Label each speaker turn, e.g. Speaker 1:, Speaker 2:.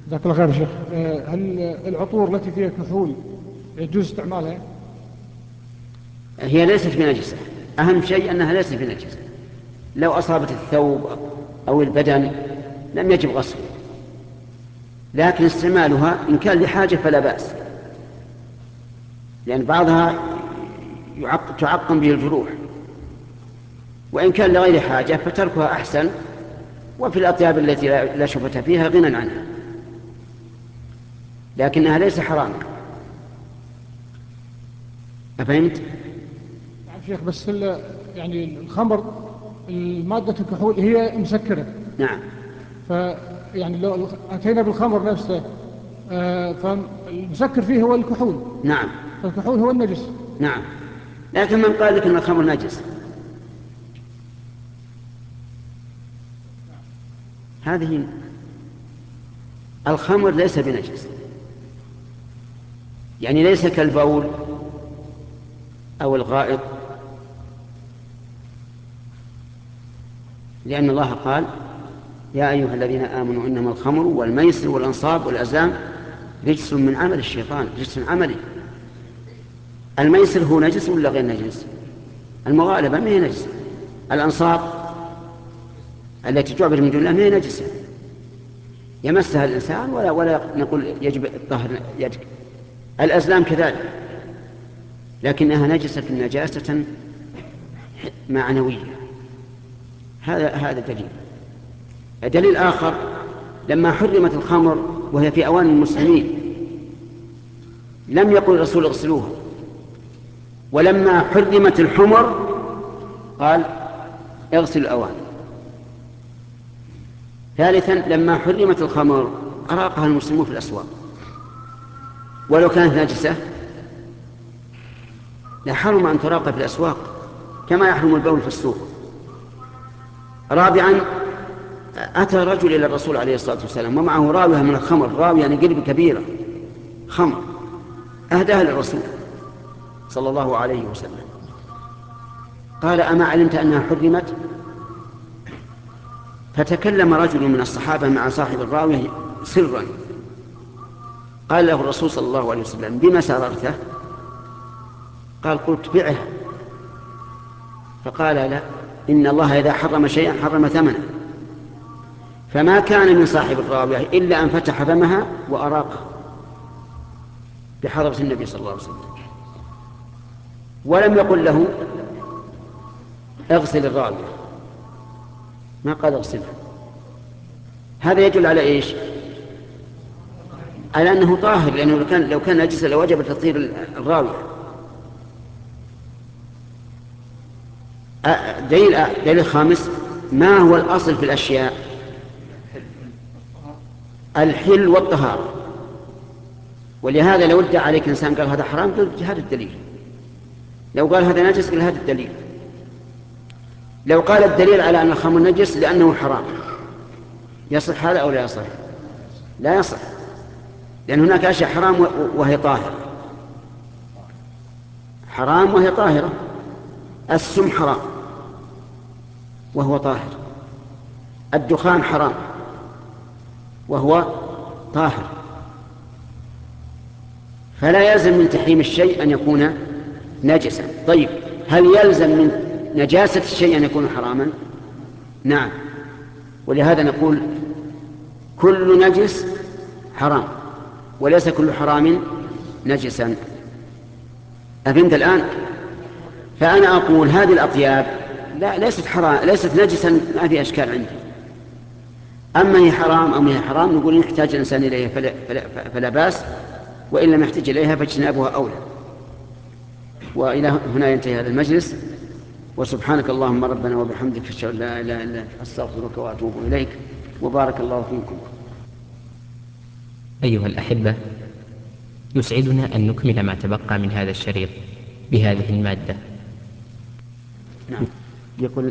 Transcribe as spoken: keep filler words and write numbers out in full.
Speaker 1: جزاك الله خير يا شيخ. آه، هل العطور التي فيها كحول يجوز استعمالها؟
Speaker 2: هي ليست بنجسة، أهم شيء أنها ليست بنجسة. لو أصابت الثوب أو البدن لم يجب غسله، لكن استعمالها إن كان لحاجة فلا بأس، لأن بعضها يعق... تعقم به الجروح، وإن كان لغير حاجة فتركها أحسن. وفي الأطياب التي لا شبهة فيها غنى عنها، لكنها ليس حرام. أفهمت؟
Speaker 1: نعم شيخ، بس ال- يعني الخمر المادة الكحول هي مسكرة.
Speaker 2: نعم.
Speaker 1: ف يعني لو أتينا بالخمر نفسه، آه، فالمسكر فيه هو الكحول،
Speaker 2: نعم.
Speaker 1: فالكحول هو النجس.
Speaker 2: نعم، لكن من قال لك أن الخمر نجس؟ هذه الخمر ليس بنجس، يعني ليس كالبول أو الغائط، لأن الله قال: يا أيها الذين آمنوا إنما الخمر والميسر والأنصاب والأزلام رجس من عمل الشيطان، رجس عملي. الميسر هو نجس ولا غير نجس؟ المغالبة ما هي نجس. الأنصاب التي تعبد من دون الله ما هي نجسة، يمسها الإنسان ولا ولا نقول يجب الطهر يدك. الأزلام كذلك، لكنها نجسة نجاسة معنوية. هذا هذا دليل. دليل آخر: لما حرمت الخمر وهي في أوان المسلمين لم يقل الرسول اغسلوها، ولما حرمت الحمر قال اغسل الأوان. ثالثا: لما حرمت الخمر أراقها المسلمون في الأسواق، ولو كانت نجسة لحرم أن تراق في الأسواق كما يحرم البول في السوق. رابعا: أتى رجل إلى الرسول عليه الصلاة والسلام ومعه راوية من الخمر، راوية يعني قلب كبيرة خمر، أهداها للرسول صلى الله عليه وسلم. قال: أما علمت أنها حرمت؟ فتكلم رجل من الصحابة مع صاحب الراوية سرا، قال له الرسول صلى الله عليه وسلم: بما سررته؟ قال: قلت بعها. فقال: لا، إن الله إذا حرم شيئا حرم ثمنه. فما كان من صاحب الراوية إلا أن فتح فمها وأراقها بحضرة النبي صلى الله عليه وسلم، ولم يقل له اغسل الراوية، ما قال اغسلها. هذا يدل على إيش؟ على أنه طاهر، لأنه لو كان لو كان نجسا لوجب تطهير الراوية. دليل دليل خامس: ما هو الأصل في الأشياء؟ الحل والطهارة. ولهذا لو ادعى عليك إنسان قال هذا حرام، قل هذا الدليل. لو قال هذا نجس، قل هذا الدليل. لو قال الدليل على أن الخمر نجس لأنه حرام، يصح هذا أو لا يصح؟ لا يصح، لأن هناك أشياء حرام وهي طاهرة، حرام وهي طاهرة. السم حرام وهو طاهر، الدخان حرام وهو طاهر. فلا يلزم من تحريم الشيء أن يكون نجسا. طيب، هل يلزم من نجاسة الشيء أن يكون حراما؟ نعم، ولهذا نقول كل نجس حرام وليس كل حرام نجسا. أفهمت الآن؟ فأنا أقول هذه الأطياب لا ليست حرام، ليست نجسا، ما في أشكال عندي. أما هي حرام أو هي حرام نقول إن يحتاج الإنسان إليها فلا, فلا, فلا بأس، وإن لم يحتاج إليها فاجتنابها أولى. وإلى هنا ينتهي هذا المجلس، وسبحانك اللهم ربنا وبحمدك أشهد أن لا إله إلا أنت أستغفرك وأتوب إليك، وبارك الله فيكم.
Speaker 3: أيها الأحبة، يسعدنا أن نكمل ما تبقى من هذا الشريط بهذه المادة.
Speaker 2: نعم. يقول